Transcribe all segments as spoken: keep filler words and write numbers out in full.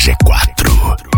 G quatro.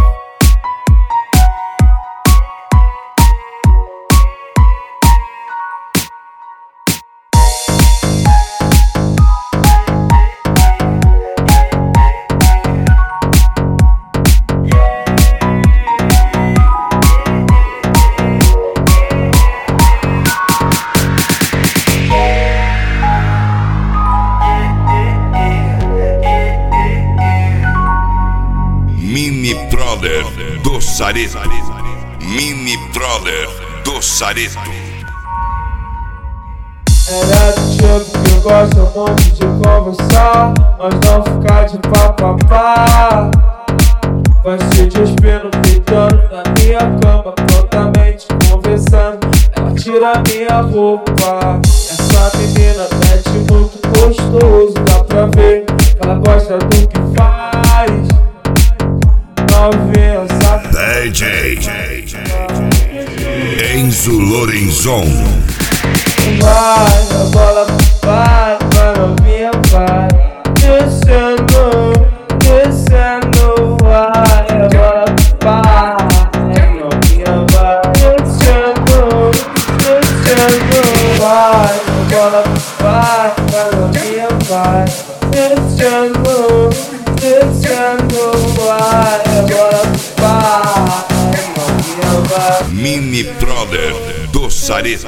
Mini Brother do Sareto. Mini Brother do Sareto. Ela é do tipo que gosta muito de conversar, mas não ficar de papapá. Vai se despindo, deitando na minha cama, prontamente conversando. Ela tira minha roupa. Essa menina mete muito gostoso, dá pra ver que ela gosta do que faz. Novinha, sabe? D J Enzo Lorenzon. Vai, a bola vai, vai, novinha, vai. Descendo, descendo, vai, a bola vai, novinha, vai. Descendo, descendo, vai, a bola vai, vai, novinha, vai. Descendo, descendo, vai, a bola vai, novinha, vai. Mini Brother do Sareto.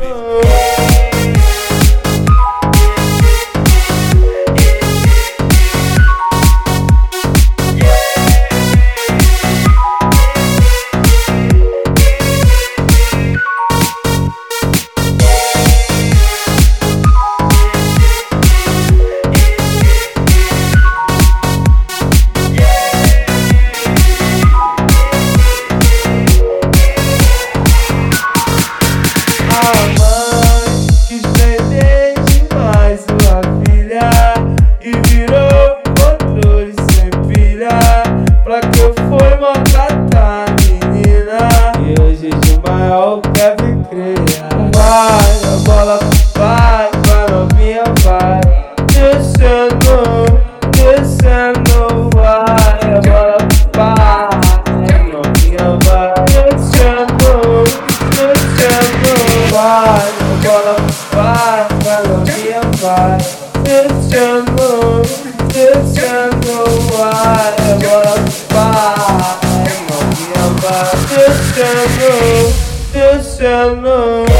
Pra que eu fui maltratar a menina e hoje de maior deve crer. Vai, a bola vai, vai, novinha, vai. Descendo, descendo, vai, a bola vai, novinha, vai. Descendo, descendo, vai, a bola vai, vai, novinha, vai. Descendo, descendo, vai, a bola vai, novinha, vai. Descendo, descendo.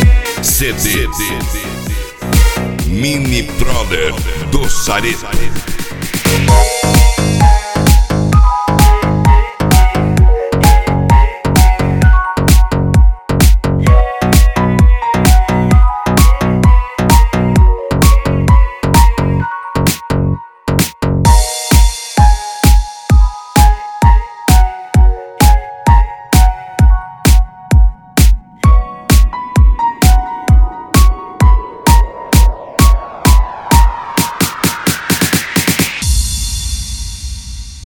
C D Mini Brother do Sareto.